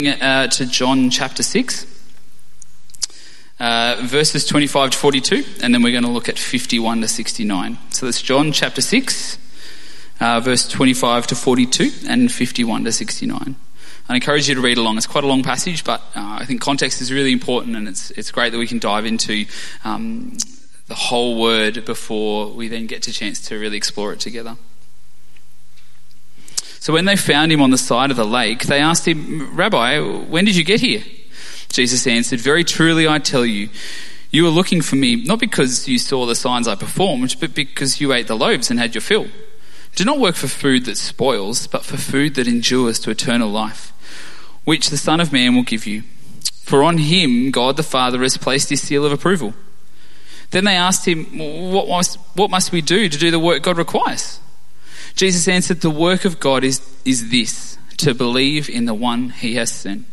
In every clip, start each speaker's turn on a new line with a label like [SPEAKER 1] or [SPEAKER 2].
[SPEAKER 1] To John chapter 6, verses 25 to 42, and then we're going to look at 51 to 69. So that's John chapter 6, verse 25 to 42, and 51 to 69. I encourage you to read along. It's quite a long passage, but I think context is really important, and it's great that we can dive into the whole word before we then get a chance to really explore it together. So when they found him on the side of the lake, they asked him, "Rabbi, when did you get here?" Jesus answered, "Very truly I tell you, you were looking for me not because you saw the signs I performed, but because you ate the loaves and had your fill. Do not work for food that spoils, but for food that endures to eternal life, which the Son of Man will give you. For on him God the Father has placed his seal of approval." Then they asked him, "What must we do to do the work God requires?" Jesus answered, "The work of God is this, to believe in the one he has sent."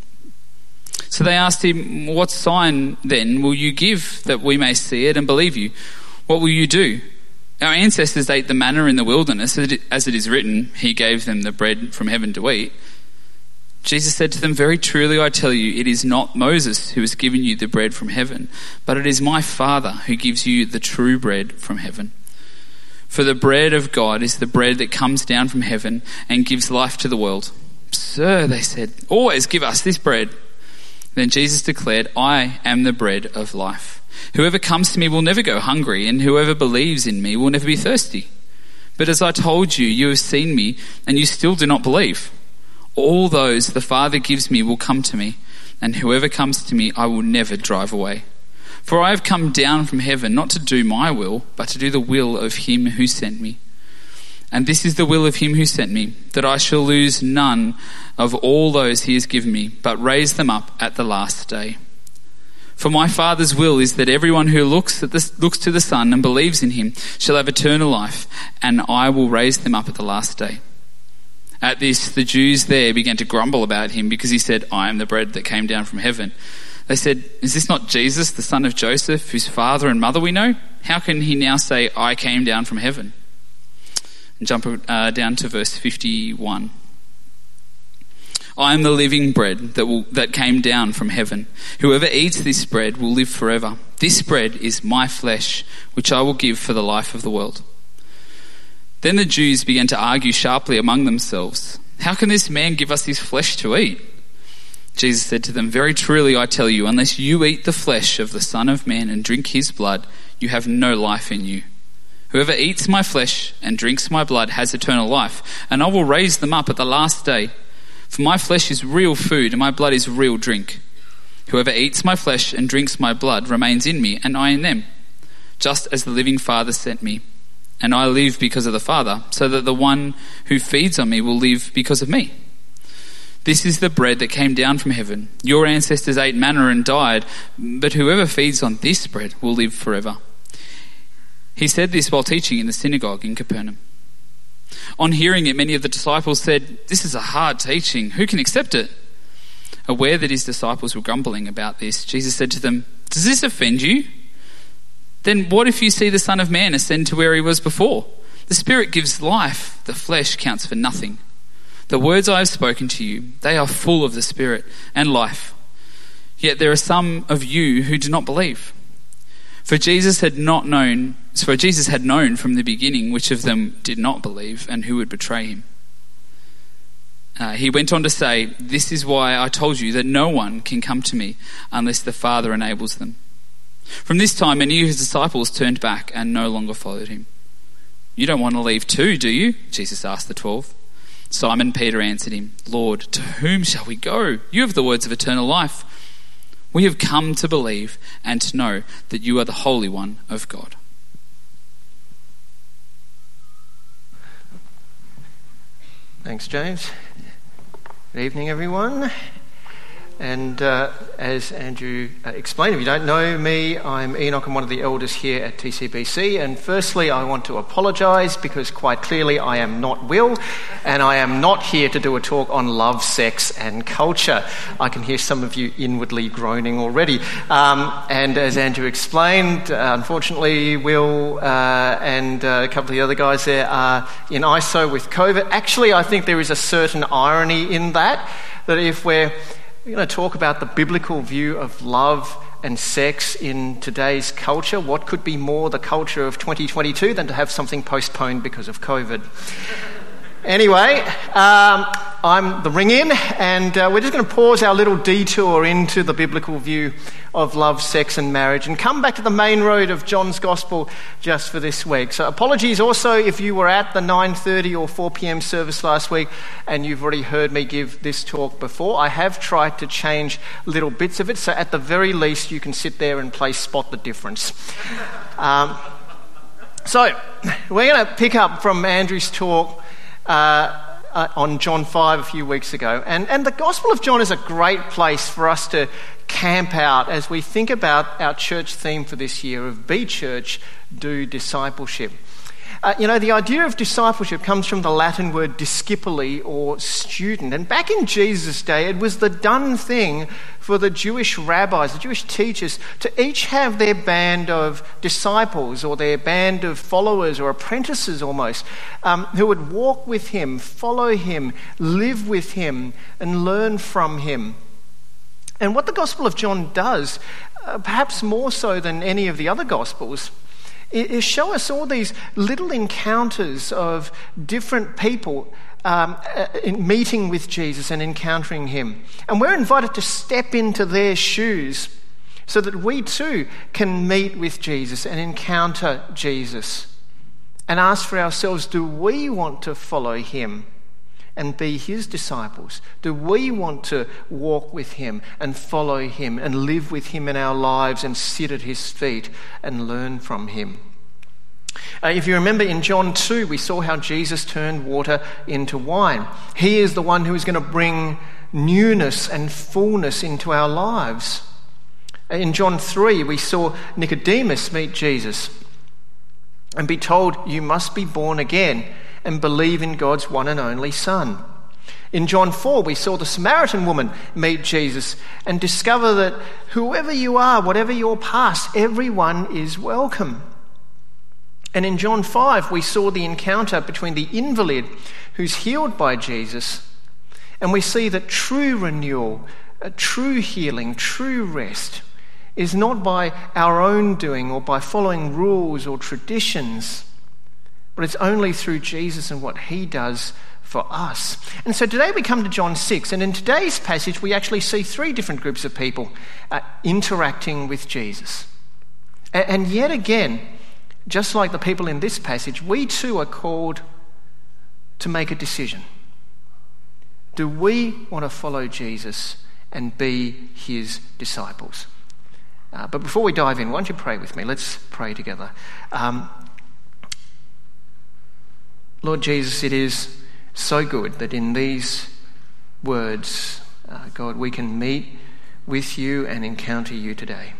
[SPEAKER 1] So they asked him, "What sign then will you give that we may see it and believe you? What will you do? Our ancestors ate the manna in the wilderness, as it is written, he gave them the bread from heaven to eat." Jesus said to them, "Very truly I tell you, it is not Moses who has given you the bread from heaven, but it is my Father who gives you the true bread from heaven. For the bread of God is the bread that comes down from heaven and gives life to the world." "Sir," they said, "always give us this bread." Then Jesus declared, "I am the bread of life. Whoever comes to me will never go hungry, and whoever believes in me will never be thirsty. But as I told you, you have seen me, and you still do not believe. All those the Father gives me will come to me, and whoever comes to me I will never drive away. For I have come down from heaven not to do my will, but to do the will of him who sent me. And this is the will of him who sent me, that I shall lose none of all those he has given me, but raise them up at the last day. For my Father's will is that everyone who looks to the Son and believes in him shall have eternal life, and I will raise them up at the last day." At this, the Jews there began to grumble about him because he said, "I am the bread that came down from heaven." They said, "Is this not Jesus, the son of Joseph, whose father and mother we know? How can he now say, 'I came down from heaven'?" And jump down to verse 51. "I am the living bread that came down from heaven. Whoever eats this bread will live forever. This bread is my flesh, which I will give for the life of the world." Then the Jews began to argue sharply among themselves, "How can this man give us his flesh to eat?" Jesus said to them, "Very truly I tell you, unless you eat the flesh of the Son of Man and drink his blood, you have no life in you. Whoever eats my flesh and drinks my blood has eternal life, and I will raise them up at the last day. For my flesh is real food, and my blood is real drink. Whoever eats my flesh and drinks my blood remains in me, and I in them, just as the living Father sent me. And I live because of the Father, so that the one who feeds on me will live because of me. This is the bread that came down from heaven. Your ancestors ate manna and died, but whoever feeds on this bread will live forever." He said this while teaching in the synagogue in Capernaum. On hearing it, many of the disciples said, "This is a hard teaching. Who can accept it?" Aware that his disciples were grumbling about this, Jesus said to them, "Does this offend you? Then what if you see the Son of Man ascend to where he was before? The Spirit gives life, the flesh counts for nothing. The words I have spoken to you, they are full of the Spirit and life. Yet there are some of you who do not believe." For Jesus had known from the beginning which of them did not believe and who would betray him. He went on to say, "This is why I told you that no one can come to me unless the Father enables them." From this time, many of his disciples turned back and no longer followed him. "You don't want to leave too, do you?" Jesus asked the 12. Simon Peter answered him, "Lord, to whom shall we go? You have the words of eternal life. We have come to believe and to know that you are the Holy One of God."
[SPEAKER 2] Thanks, James. Good evening, everyone. And as Andrew explained, if you don't know me, I'm Enoch. I'm one of the elders here at TCBC. And firstly, I want to apologise because quite clearly I am not Will, and I am not here to do a talk on love, sex and culture. I can hear some of you inwardly groaning already. And as Andrew explained, unfortunately, Will and a couple of the other guys there are in ISO with COVID. Actually, I think there is a certain irony in that if we're We're going to talk about the biblical view of love and sex in today's culture. What could be more the culture of 2022 than to have something postponed because of COVID? Anyway, I'm the ring-in, and we're just going to pause our little detour into the biblical view of love, sex and marriage and come back to the main road of John's Gospel just for this week. So apologies also if you were at the 9:30 or 4 p.m. service last week and you've already heard me give this talk before. I have tried to change little bits of it, so at the very least you can sit there and play Spot the Difference. So we're going to pick up from Andrew's talk on John 5 a few weeks ago. And the Gospel of John is a great place for us to camp out as we think about our church theme for this year of Be Church, Do Discipleship. The idea of discipleship comes from the Latin word discipuli, or student. And back in Jesus' day, it was the done thing for the Jewish rabbis, the Jewish teachers, to each have their band of disciples or their band of followers or apprentices almost, who would walk with him, follow him, live with him, and learn from him. And what the Gospel of John does, perhaps more so than any of the other Gospels, is show us all these little encounters of different people in meeting with Jesus and encountering him. And we're invited to step into their shoes so that we too can meet with Jesus and encounter Jesus and ask for ourselves, do we want to follow him and be his disciples? Do we want to walk with him and follow him and live with him in our lives and sit at his feet and learn from him? If you remember in John 2, we saw how Jesus turned water into wine. He is the one who is going to bring newness and fullness into our lives. In John 3, we saw Nicodemus meet Jesus and be told, you must be born again and believe in God's one and only Son. In John 4, we saw the Samaritan woman meet Jesus and discover that whoever you are, whatever your past, everyone is welcome. And in John 5, we saw the encounter between the invalid who's healed by Jesus, and we see that true renewal, true healing, true rest is not by our own doing or by following rules or traditions, but it's only through Jesus and what he does for us. And so today we come to John 6, and in today's passage we actually see three different groups of people interacting with Jesus. And yet again, just like the people in this passage, we too are called to make a decision. Do we want to follow Jesus and be his disciples? But before we dive in, why don't you pray with me? Let's pray together. Lord Jesus, it is so good that in these words, God, we can meet with you and encounter you today.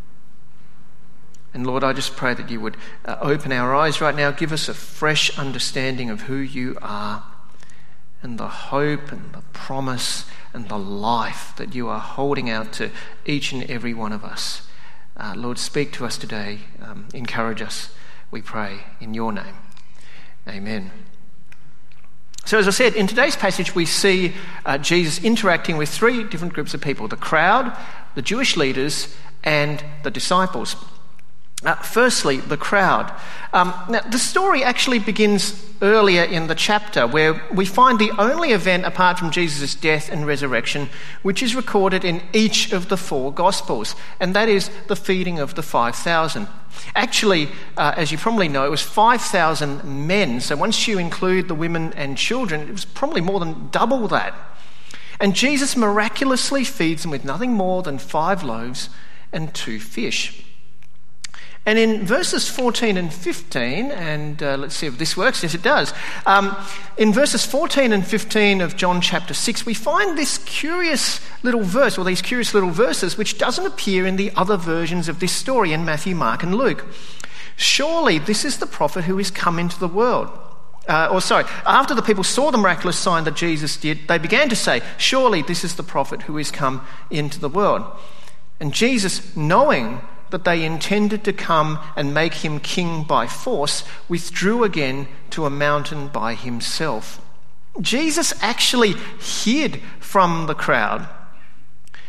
[SPEAKER 2] And Lord, I just pray that you would open our eyes right now, give us a fresh understanding of who you are and the hope and the promise and the life that you are holding out to each and every one of us. Lord, speak to us today. Encourage us, we pray, in your name. Amen. So as I said, in today's passage we see Jesus interacting with three different groups of people: the crowd, the Jewish leaders, and the disciples. Firstly, the crowd. Now, the story actually begins earlier in the chapter, where we find the only event apart from Jesus' death and resurrection which is recorded in each of the four Gospels, and that is the feeding of the 5,000. Actually, as you probably know, it was 5,000 men, so once you include the women and children, it was probably more than double that. And Jesus miraculously feeds them with nothing more than 5 loaves and 2 fish. And in verses 14 and 15, and let's see if this works. Yes, it does. In verses 14 and 15 of John chapter 6, we find this curious little verse, or these curious little verses, which doesn't appear in the other versions of this story in Matthew, Mark, and Luke. Surely this is the prophet who is come into the world. After the people saw the miraculous sign that Jesus did, they began to say, surely this is the prophet who is come into the world. And Jesus, knowing that they intended to come and make him king by force, withdrew again to a mountain by himself. Jesus actually hid from the crowd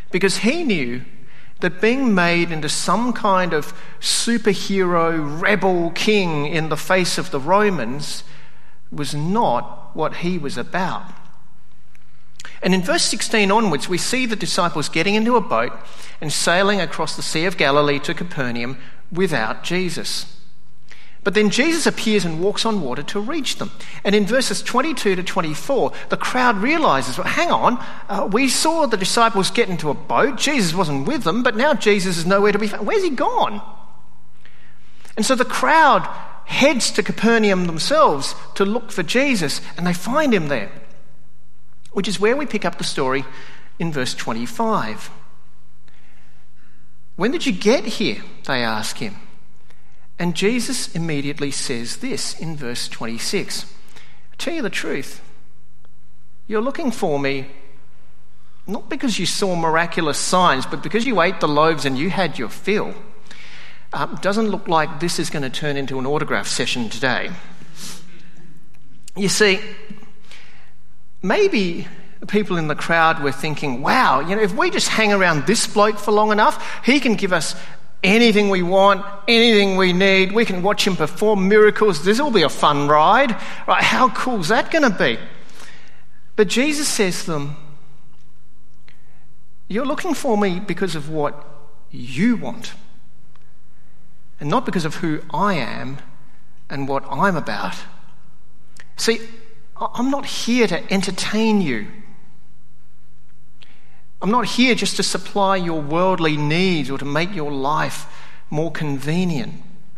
[SPEAKER 2] because he knew that being made into some kind of superhero rebel king in the face of the Romans was not what he was about. And in verse 16 onwards, we see the disciples getting into a boat and sailing across the Sea of Galilee to Capernaum without Jesus. But then Jesus appears and walks on water to reach them. And in verses 22 to 24, the crowd realises, well, hang on, we saw the disciples get into a boat. Jesus wasn't with them, but now Jesus is nowhere to be found. Where's he gone? And so the crowd heads to Capernaum themselves to look for Jesus, and they find him there, which is where we pick up the story in verse 25. When did you get here? They ask him. And Jesus immediately says this in verse 26. I tell you the truth, you're looking for me not because you saw miraculous signs, but because you ate the loaves and you had your fill. Doesn't look like this is going to turn into an autograph session today. You see, maybe the people in the crowd were thinking, wow, if we just hang around this bloke for long enough, he can give us anything we want, anything we need. We can watch him perform miracles. This will be a fun ride. Right? How cool is that going to be? But Jesus says to them, you're looking for me because of what you want, and not because of who I am and what I'm about. See, I'm not here to entertain you. I'm not here just to supply your worldly needs or to make your life more convenient.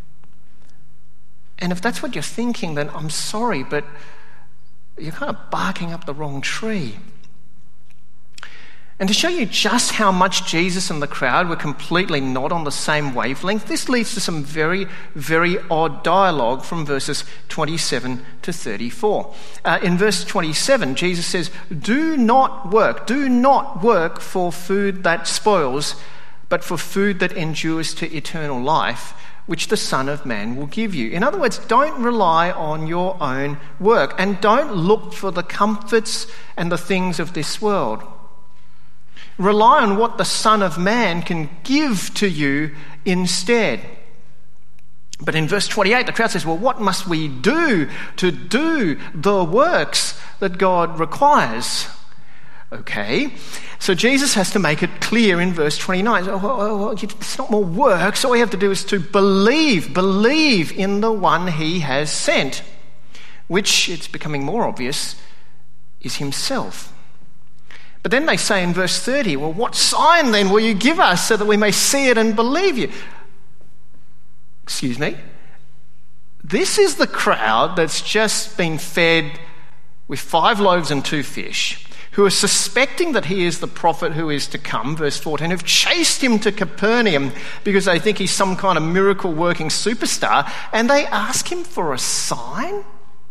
[SPEAKER 2] And if that's what you're thinking, then I'm sorry, but you're kind of barking up the wrong tree. And to show you just how much Jesus and the crowd were completely not on the same wavelength, this leads to some very, very odd dialogue from verses 27 to 34. In verse 27, Jesus says, do not work for food that spoils, but for food that endures to eternal life, which the Son of Man will give you. In other words, don't rely on your own work, and don't look for the comforts and the things of this world. Rely on what the Son of Man can give to you instead. But in verse 28, the crowd says, well, what must we do to do the works that God requires? Okay, so Jesus has to make it clear in verse 29. Well, it's not more works. All we have to do is to believe in the one he has sent, which, it's becoming more obvious, is himself. But then they say in verse 30, well, what sign then will you give us so that we may see it and believe you? Excuse me? This is the crowd that's just been fed with 5 loaves and 2 fish, who are suspecting that he is the prophet who is to come, verse 14, who've chased him to Capernaum because they think he's some kind of miracle-working superstar, and they ask him for a sign?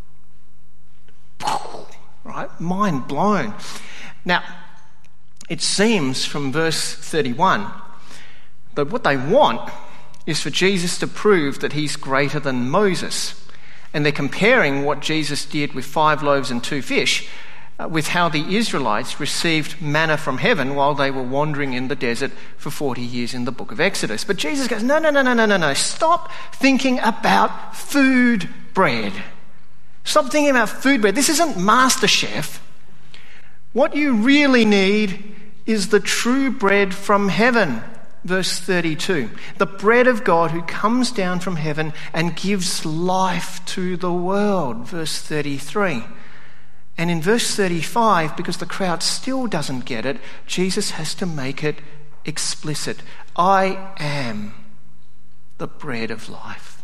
[SPEAKER 2] Right? Mind blown. Now, it seems from verse 31 that what they want is for Jesus to prove that he's greater than Moses. And they're comparing what Jesus did with 5 loaves and 2 fish with how the Israelites received manna from heaven while they were wandering in the desert for 40 years in the book of Exodus. But Jesus goes, no. Stop thinking about food bread. Stop thinking about food bread. This isn't MasterChef. What you really need is the true bread from heaven, verse 32. The bread of God who comes down from heaven and gives life to the world, verse 33. And in verse 35, because the crowd still doesn't get it, Jesus has to make it explicit. I am the bread of life.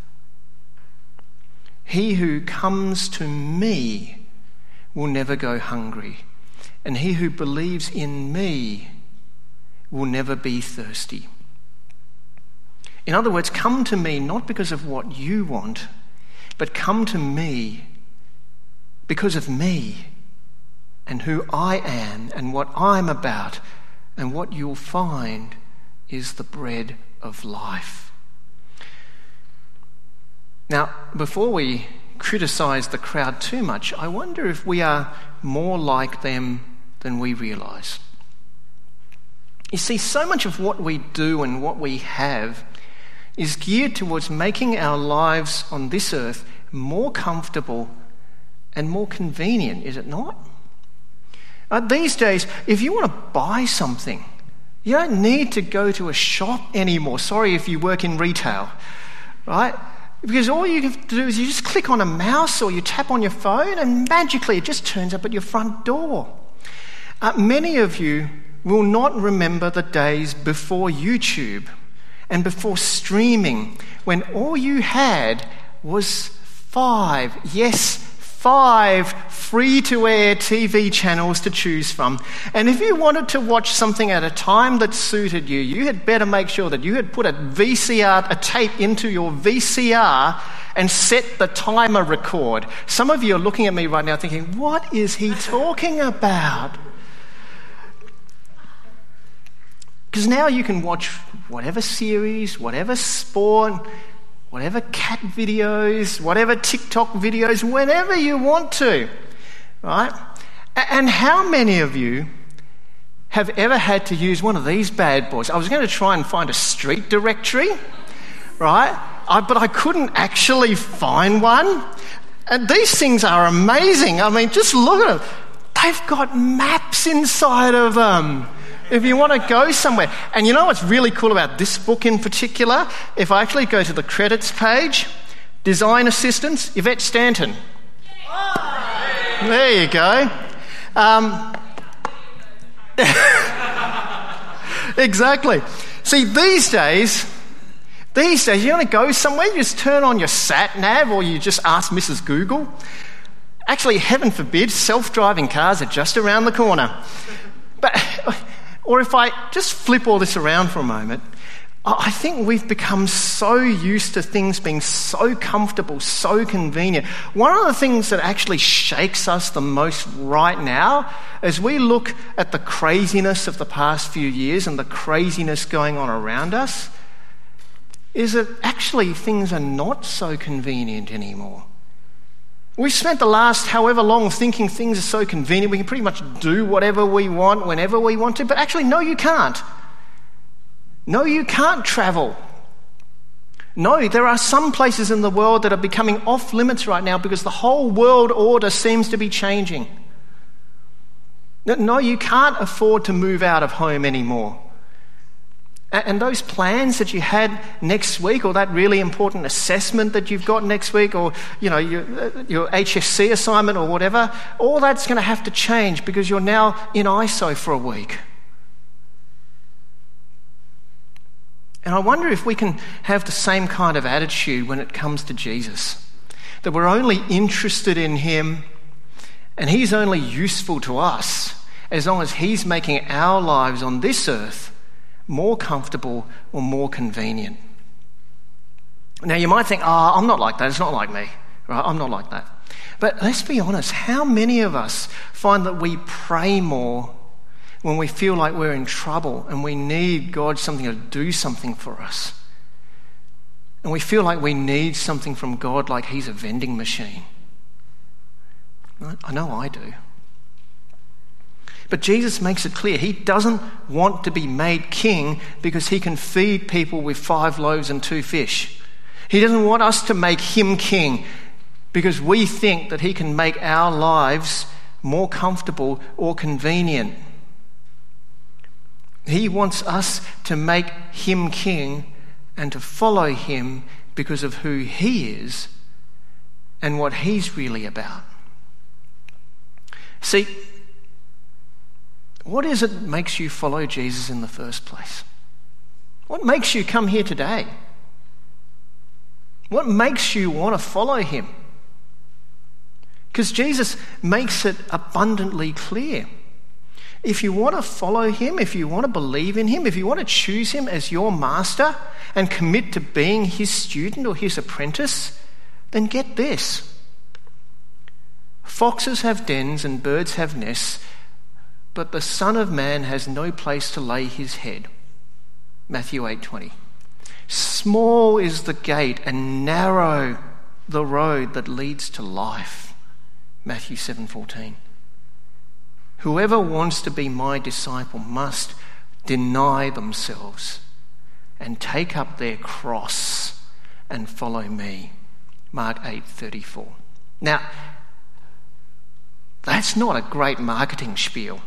[SPEAKER 2] He who comes to me will never go hungry. And he who believes in me will never be thirsty. In other words, come to me not because of what you want, but come to me because of me and who I am and what I'm about, and what you'll find is the bread of life. Now, before we criticise the crowd too much, I wonder if we are more like them than we realise. You see, so much of what we do and what we have is geared towards making our lives on this earth more comfortable and more convenient, is it not? These days, if you want to buy something, you don't need to go to a shop anymore. Sorry if you work in retail, right? Because all you have to do is you just click on a mouse or you tap on your phone and magically it just turns up at your front door. Many of you will not remember the days before YouTube and before streaming, when all you had was 5 free-to-air TV channels to choose from. And if you wanted to watch something at a time that suited you, you had better make sure that you had put a tape into your VCR and set the timer record. Some of you are looking at me right now thinking, what is he talking about? Because now you can watch whatever series, whatever sport, whatever cat videos, whatever TikTok videos, whenever you want to, right? And how many of you have ever had to use one of these bad boys? I was going to try and find a street directory, right? But I couldn't actually find one. And these things are amazing. I mean, just look at them. They've got maps inside of them. If you want to go somewhere. And you know what's really cool about this book in particular? If I actually go to the credits page, design assistants, Yvette Stanton. There you go. Exactly. See, these days, you want to go somewhere, you just turn on your sat-nav or you just ask Mrs. Google. Actually, heaven forbid, self-driving cars are just around the corner. Or if I just flip all this around for a moment, I think we've become so used to things being so comfortable, so convenient. One of the things that actually shakes us the most right now, as we look at the craziness of the past few years and the craziness going on around us, is that actually things are not so convenient anymore. We've spent the last however long thinking things are so convenient, we can pretty much do whatever we want, whenever we want to, but actually, no, you can't. No, you can't travel. No, there are some places in the world that are becoming off limits right now because the whole world order seems to be changing. No, you can't afford to move out of home anymore. And those plans that you had next week, or that really important assessment that you've got next week, or your HSC assignment or whatever, all that's going to have to change because you're now in ISO for a week. And I wonder if we can have the same kind of attitude when it comes to Jesus, that we're only interested in him and he's only useful to us as long as he's making our lives on this earth more comfortable or more convenient. Now you might think, I'm not like that, it's not like me, right? I'm not like that. But let's be honest, how many of us find that we pray more when we feel like we're in trouble and we need God something to do something for us? And we feel like we need something from God like he's a vending machine. Right? I know I do. But Jesus makes it clear he doesn't want to be made king because he can feed people with 5 loaves and 2 fish. He doesn't want us to make him king because we think that he can make our lives more comfortable or convenient. He wants us to make him king and to follow him because of who he is and what he's really about. See, what is it that makes you follow Jesus in the first place? What makes you come here today? What makes you want to follow him? Because Jesus makes it abundantly clear. If you want to follow him, if you want to believe in him, if you want to choose him as your master and commit to being his student or his apprentice, then get this. Foxes have dens and birds have nests, but the Son of Man has no place to lay his head. Matthew 8:20. Small is the gate and narrow the road that leads to life. Matthew 7:14. Whoever wants to be my disciple must deny themselves, and take up their cross and follow me. Mark 8:34. Now, that's not a great marketing spiel.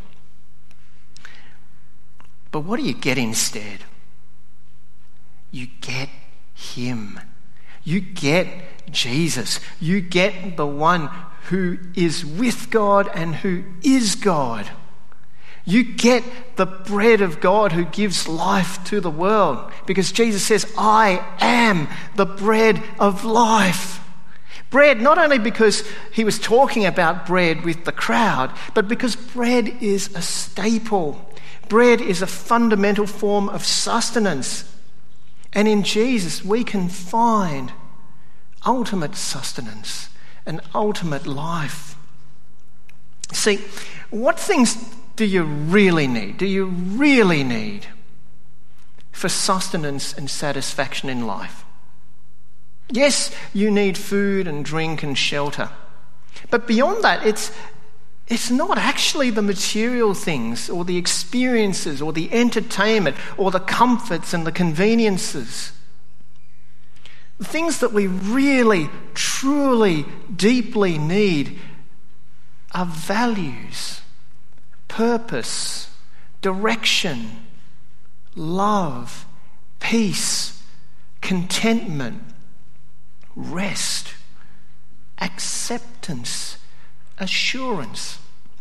[SPEAKER 2] But what do you get instead? You get him. You get Jesus. You get the one who is with God and who is God. You get the bread of God who gives life to the world, because Jesus says, I am the bread of life. Bread, not only because he was talking about bread with the crowd, but because bread is a staple. Bread is a fundamental form of sustenance. And in Jesus, we can find ultimate sustenance and ultimate life. See, what things do you really need? Do you really need for sustenance and satisfaction in life? Yes, you need food and drink and shelter. But beyond that, it's not actually the material things or the experiences or the entertainment or the comforts and the conveniences. The things that we really, truly, deeply need are values, purpose, direction, love, peace, contentment, rest, acceptance, assurance,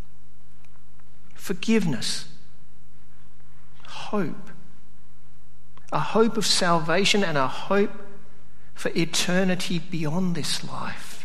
[SPEAKER 2] forgiveness, hope, a hope of salvation and a hope for eternity beyond this life.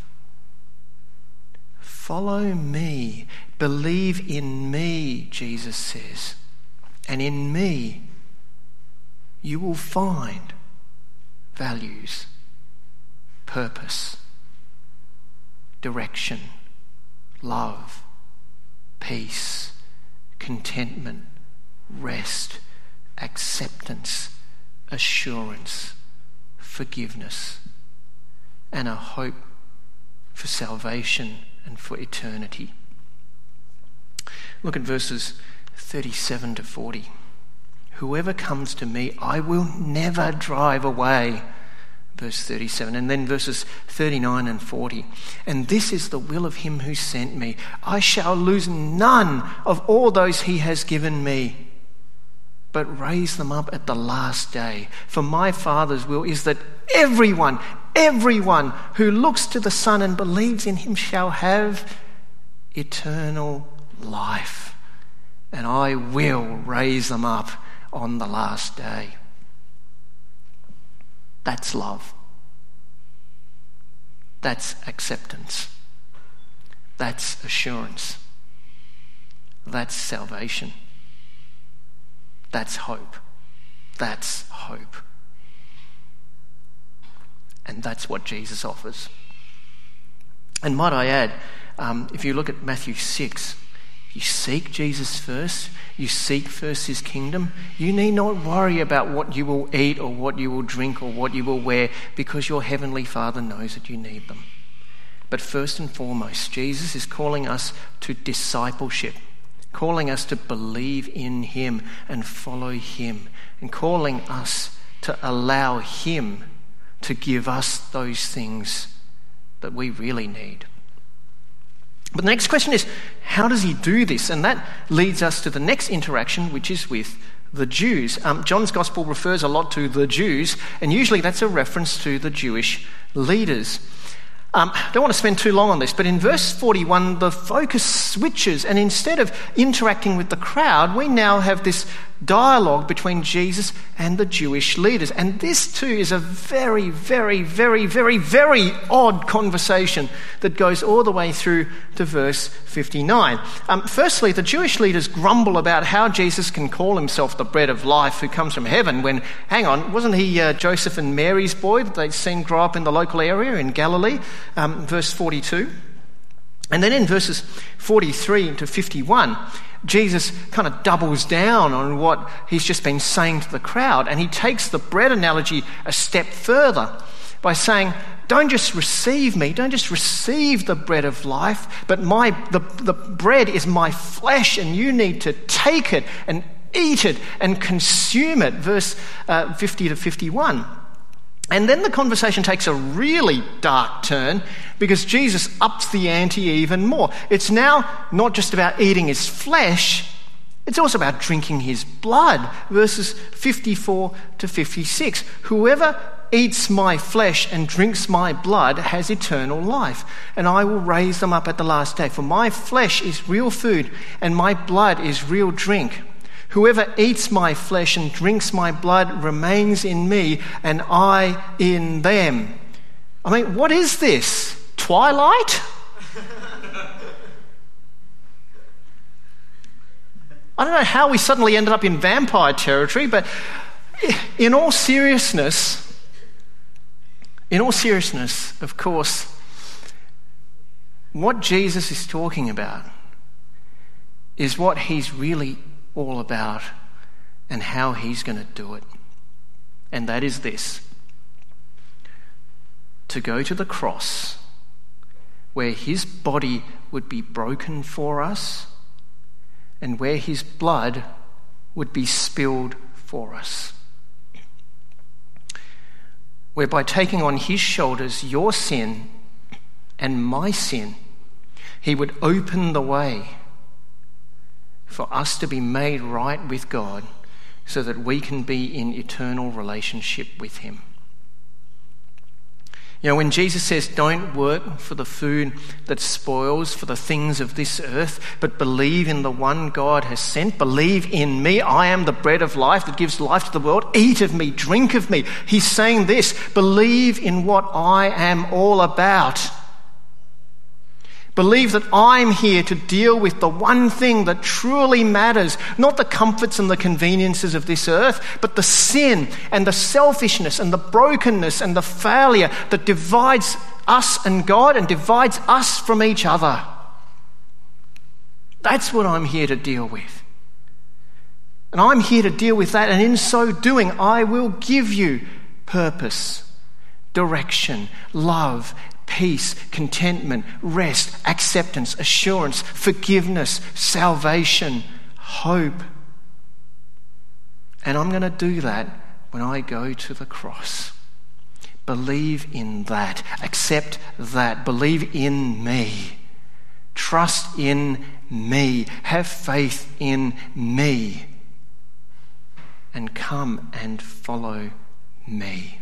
[SPEAKER 2] Follow me, believe in me, Jesus says, and in me you will find values, purpose, direction, love, peace, contentment, rest, acceptance, assurance, forgiveness, and a hope for salvation and for eternity. Look at verses 37 to 40. Whoever comes to me, I will never drive away. Verse 37, and then verses 39 and 40. And this is the will of him who sent me. I shall lose none of all those he has given me, but raise them up at the last day. For my Father's will is that everyone who looks to the Son and believes in him shall have eternal life. And I will raise them up on the last day. That's love. That's acceptance. That's assurance. That's salvation. That's hope. That's hope. And that's what Jesus offers. And might I add, if you look at Matthew 6, you seek Jesus first, you seek first his kingdom, you need not worry about what you will eat or what you will drink or what you will wear, because your heavenly Father knows that you need them. But first and foremost, Jesus is calling us to discipleship, calling us to believe in him and follow him, and calling us to allow him to give us those things that we really need. But the next question is, how does he do this? And that leads us to the next interaction, which is with the Jews. John's Gospel refers a lot to the Jews, and usually that's a reference to the Jewish leaders. I don't want to spend too long on this, but in verse 41, the focus switches, and instead of interacting with the crowd, we now have this dialogue between Jesus and the Jewish leaders. And this too is a very, very, very, very, very odd conversation that goes all the way through to verse 59. Firstly, the Jewish leaders grumble about how Jesus can call himself the bread of life who comes from heaven when, hang on, wasn't he Joseph and Mary's boy that they'd seen grow up in the local area in Galilee? Verse 42. And then in verses 43 to 51, Jesus kind of doubles down on what he's just been saying to the crowd, and he takes the bread analogy a step further by saying, don't just receive me, don't just receive the bread of life, but the bread is my flesh, and you need to take it and eat it and consume it, verse 50 to 51. And then the conversation takes a really dark turn because Jesus ups the ante even more. It's now not just about eating his flesh, it's also about drinking his blood. Verses 54 to 56. Whoever eats my flesh and drinks my blood has eternal life, and I will raise them up at the last day. For my flesh is real food, and my blood is real drink. Whoever eats my flesh and drinks my blood remains in me, and I in them. I mean, what is this? Twilight? I don't know how we suddenly ended up in vampire territory, but in all seriousness, of course, what Jesus is talking about is what he's really all about and how he's going to do it. And that is this: to go to the cross where his body would be broken for us and where his blood would be spilled for us. Where by taking on his shoulders your sin and my sin, he would open the way for us to be made right with God so that we can be in eternal relationship with him. You know, when Jesus says, don't work for the food that spoils, for the things of this earth, but believe in the one God has sent, believe in me, I am the bread of life that gives life to the world, eat of me, drink of me. He's saying this: believe in what I am all about. Believe that I'm here to deal with the one thing that truly matters, not the comforts and the conveniences of this earth, but the sin and the selfishness and the brokenness and the failure that divides us and God and divides us from each other. That's what I'm here to deal with. And I'm here to deal with that, and in so doing, I will give you purpose, direction, love, peace, contentment, rest, acceptance, assurance, forgiveness, salvation, hope. And I'm going to do that when I go to the cross. Believe in that. Accept that. Believe in me. Trust in me. Have faith in me. And come and follow me.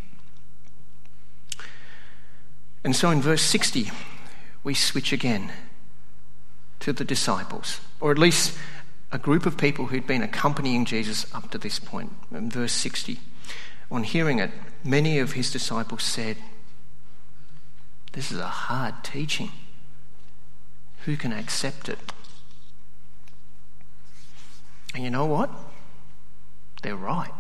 [SPEAKER 2] And so in verse 60, we switch again to the disciples, or at least a group of people who'd been accompanying Jesus up to this point. In verse 60, on hearing it, many of his disciples said, "This is a hard teaching. Who can accept it?" And you know what? They're right.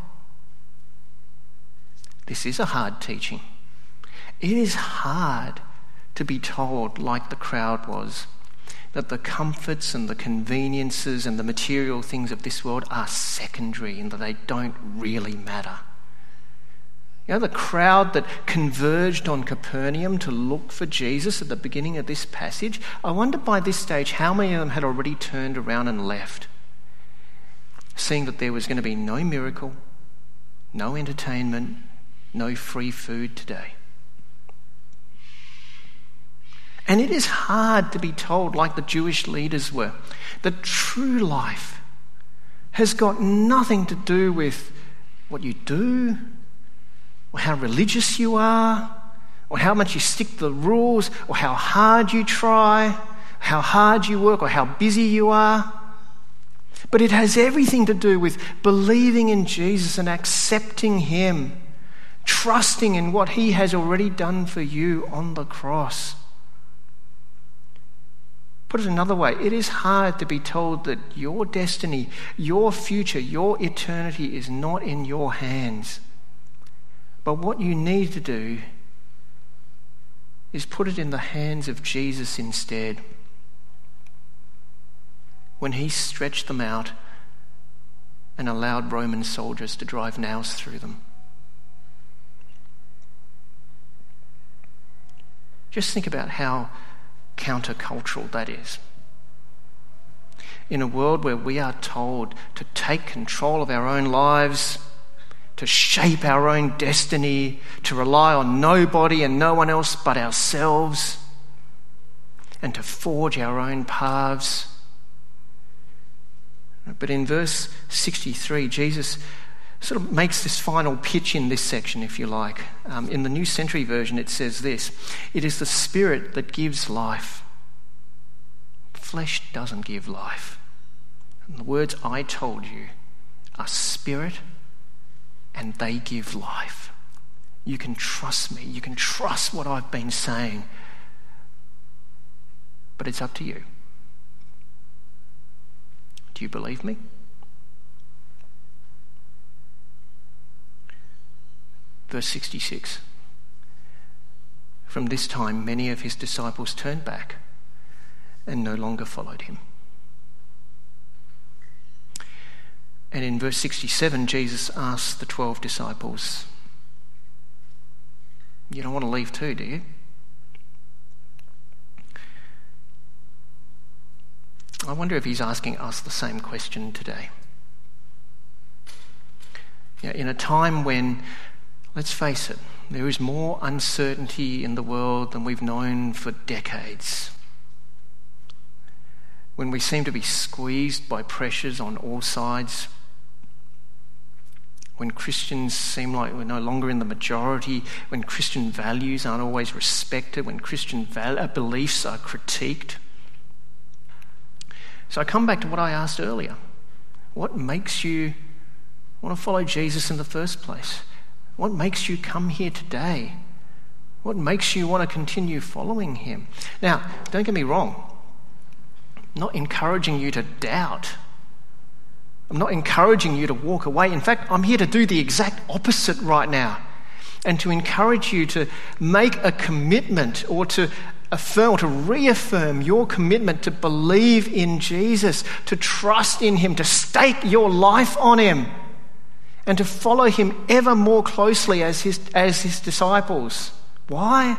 [SPEAKER 2] This is a hard teaching. It is hard to be told, like the crowd was, that the comforts and the conveniences and the material things of this world are secondary and that they don't really matter. You know, the crowd that converged on Capernaum to look for Jesus at the beginning of this passage, I wonder by this stage how many of them had already turned around and left, seeing that there was going to be no miracle, no entertainment, no free food today. And it is hard to be told, like the Jewish leaders were, that true life has got nothing to do with what you do, or how religious you are, or how much you stick to the rules, or how hard you try, how hard you work, or how busy you are. But it has everything to do with believing in Jesus and accepting him, trusting in what he has already done for you on the cross. Put it another way, it is hard to be told that your destiny, your future, your eternity is not in your hands. But what you need to do is put it in the hands of Jesus instead. When he stretched them out and allowed Roman soldiers to drive nails through them. Just think about how countercultural that is. in a world where we are told to take control of our own lives, to shape our own destiny, to rely on nobody and no one else but ourselves, and to forge our own paths. But in verse 63, Jesus sort of makes this final pitch in this section, if you like. In the New Century Version, it says this: "It is the Spirit that gives life. Flesh doesn't give life. And the words I told you are spirit, and they give life. You can trust me. You can trust what I've been saying. But it's up to you. Do you believe me?" Verse 66. "From this time, many of his disciples turned back and no longer followed him." And in verse 67, Jesus asked the 12 disciples, "You don't want to leave too, do you?" I wonder if he's asking us the same question today. In a time when, let's face it, there is more uncertainty in the world than we've known for decades. When we seem to be squeezed by pressures on all sides. When Christians seem like we're no longer in the majority. When Christian values aren't always respected. When Christian beliefs are critiqued. So I come back to what I asked earlier. What makes you want to follow Jesus in the first place? What makes you come here today? What makes you want to continue following him? Now, don't get me wrong. I'm not encouraging you to doubt. I'm not encouraging you to walk away. In fact, I'm here to do the exact opposite right now, and to encourage you to make a commitment, or to affirm or to reaffirm your commitment to believe in Jesus, to trust in him, to stake your life on him, and to follow him ever more closely as his disciples. Why?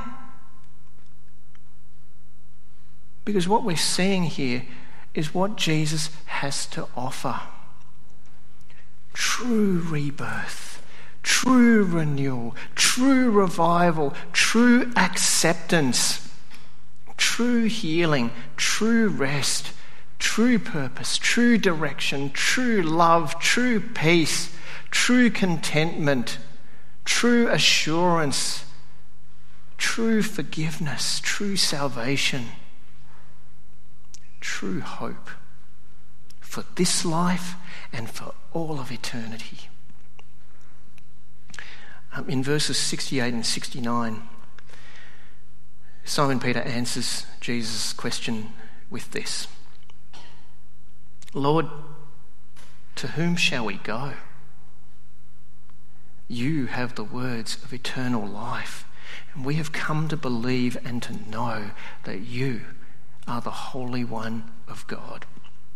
[SPEAKER 2] Because what we're seeing here is what Jesus has to offer. True rebirth, true renewal, true revival, true acceptance, true healing, true rest, true purpose, true direction, true love, true peace, true contentment, true assurance, true forgiveness, true salvation, true hope for this life and for all of eternity. In verses 68 and 69, Simon Peter answers Jesus' question with this: "Lord, to whom shall we go? You have the words of eternal life, and we have come to believe and to know that you are the Holy One of God."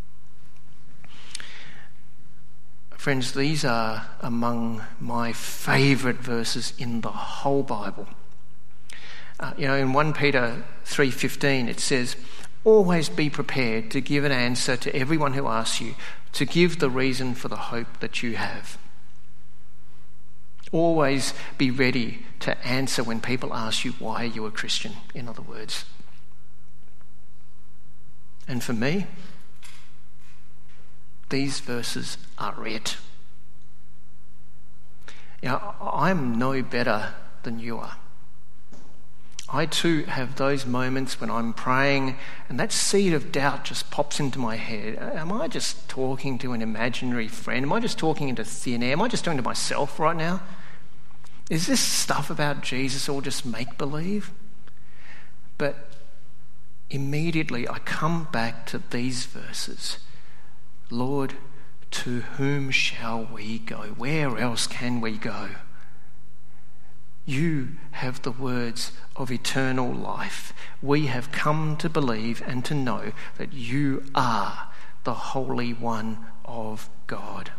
[SPEAKER 2] Friends, these are among my favourite verses in the whole Bible. In 1 Peter 3:15 it says, "Always be prepared to give an answer to everyone who asks you, to give the reason for the hope that you have." Always be ready to answer when people ask you, why are you a Christian, in other words. And for me, these verses are it. I'm no better than you are. I too have those moments when I'm praying and that seed of doubt just pops into my head. Am I just talking to an imaginary friend? Am I just talking into thin air? Am I just talking to myself right now? Is this stuff about Jesus all just make-believe? But immediately I come back to these verses. Lord, to whom shall we go? Where else can we go? You have the words of eternal life. We have come to believe and to know that you are the Holy One of God.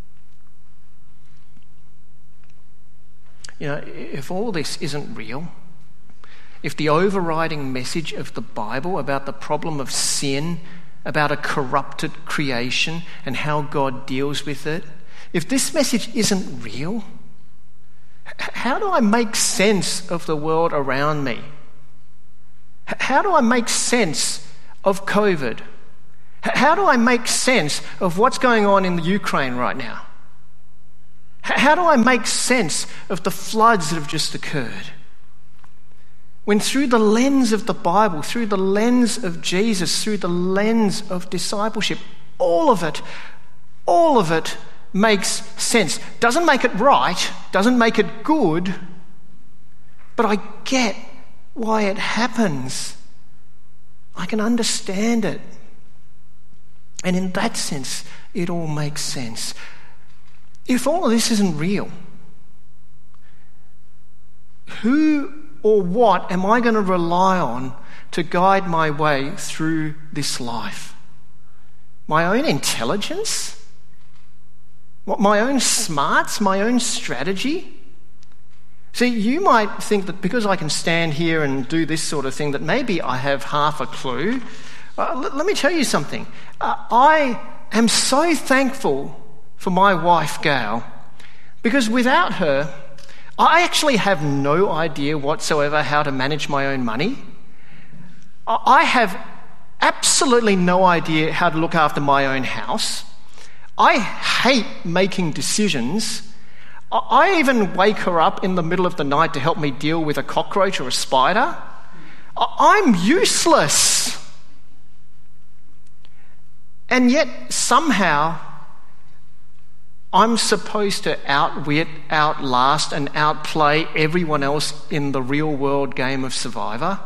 [SPEAKER 2] If all this isn't real, if the overriding message of the Bible about the problem of sin about a corrupted creation and how God deals with it, if this message isn't real, how do I make sense of the world around me? How do I make sense of COVID? How do I make sense of what's going on in the Ukraine right now? How do I make sense of the floods that have just occurred? When through the lens of the Bible, through the lens of Jesus, through the lens of discipleship, all of it makes sense. Doesn't make it right, doesn't make it good, but I get why it happens. I can understand it. And in that sense, it all makes sense. If all of this isn't real, who or what am I going to rely on to guide my way through this life? My own intelligence? My own smarts? My own strategy? See, you might think that because I can stand here and do this sort of thing that maybe I have half a clue. Let me tell you something. I am so thankful for my wife, Gail, because without her, I actually have no idea whatsoever how to manage my own money. I have absolutely no idea how to look after my own house. I hate making decisions. I even wake her up in the middle of the night to help me deal with a cockroach or a spider. I'm useless. And yet somehow I'm supposed to outwit, outlast and outplay everyone else in the real world game of Survivor.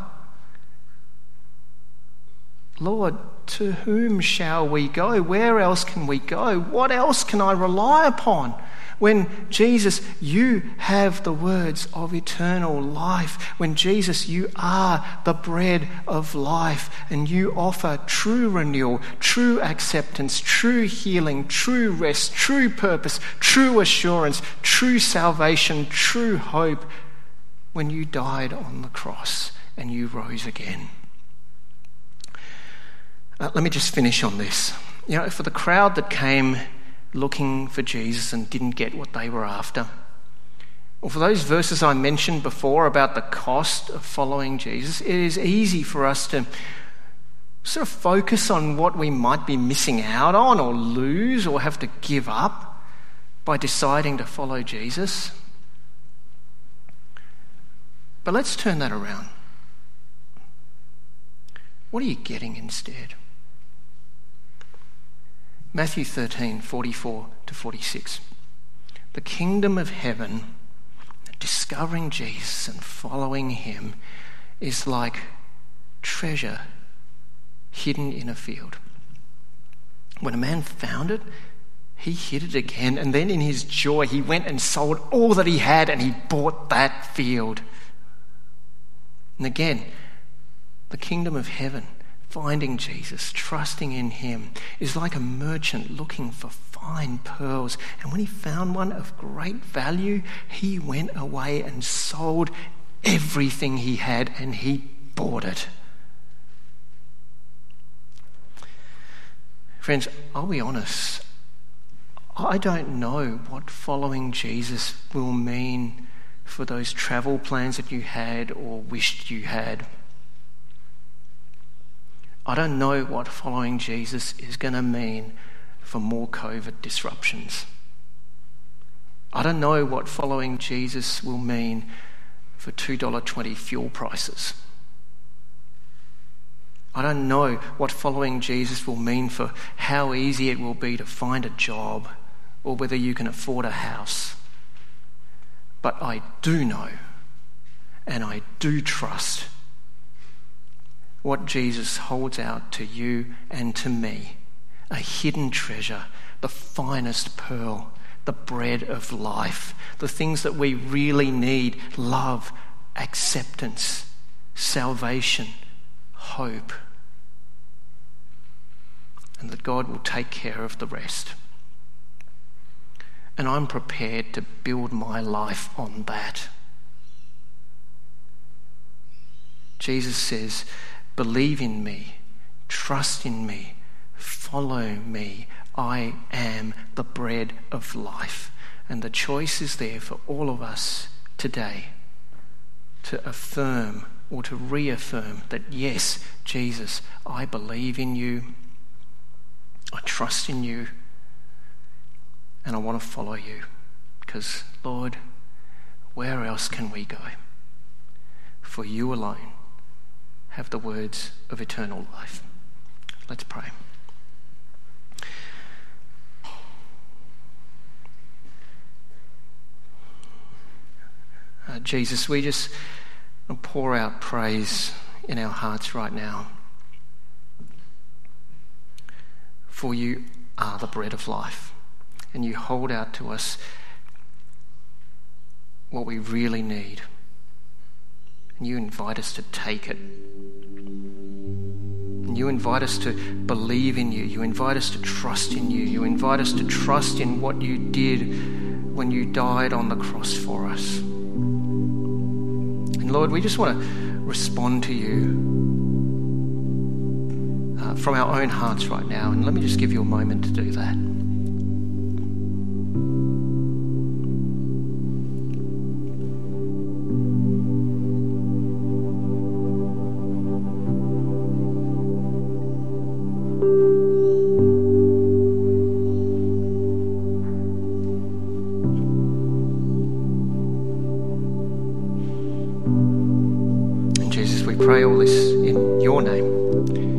[SPEAKER 2] Lord, to whom shall we go? Where else can we go? What else can I rely upon? When Jesus, you have the words of eternal life. When Jesus, you are the bread of life and you offer true renewal, true acceptance, true healing, true rest, true purpose, true assurance, true salvation, true hope when you died on the cross and you rose again. Let me just finish on this. You know, for the crowd that came looking for Jesus and didn't get what they were after, or for those verses I mentioned before about the cost of following Jesus, it is easy for us to sort of focus on what we might be missing out on or lose or have to give up by deciding to follow Jesus. But let's turn that around. What are you getting instead? Matthew 13, 44 to 46. The kingdom of heaven, discovering Jesus and following him, is like treasure hidden in a field. When a man found it, he hid it again, and then in his joy he went and sold all that he had and he bought that field. And again, the kingdom of heaven, finding Jesus, trusting in him, is like a merchant looking for fine pearls. And when he found one of great value, he went away and sold everything he had and he bought it. Friends, I'll be honest. I don't know what following Jesus will mean for those travel plans that you had or wished you had. I don't know what following Jesus is going to mean for more COVID disruptions. I don't know what following Jesus will mean for $2.20 fuel prices. I don't know what following Jesus will mean for how easy it will be to find a job or whether you can afford a house. But I do know and I do trust what Jesus holds out to you and to me, a hidden treasure, the finest pearl, the bread of life, the things that we really need: love, acceptance, salvation, hope, and that God will take care of the rest. And I'm prepared to build my life on that. Jesus says, believe in me, trust in me, follow me. I am the bread of life. And the choice is there for all of us today to affirm or to reaffirm that, yes, Jesus, I believe in you, I trust in you, and I want to follow you. Because, Lord, where else can we go? For you alone have the words of eternal life. Let's pray. Jesus, we just pour out praise in our hearts right now. For you are the bread of life, and you hold out to us what we really need. And you invite us to take it. And you invite us to believe in you. You invite us to trust in you. You invite us to trust in what you did when you died on the cross for us. And Lord, we just want to respond to you from our own hearts right now. And let me just give you a moment to do that. And Jesus, we pray all this in your name.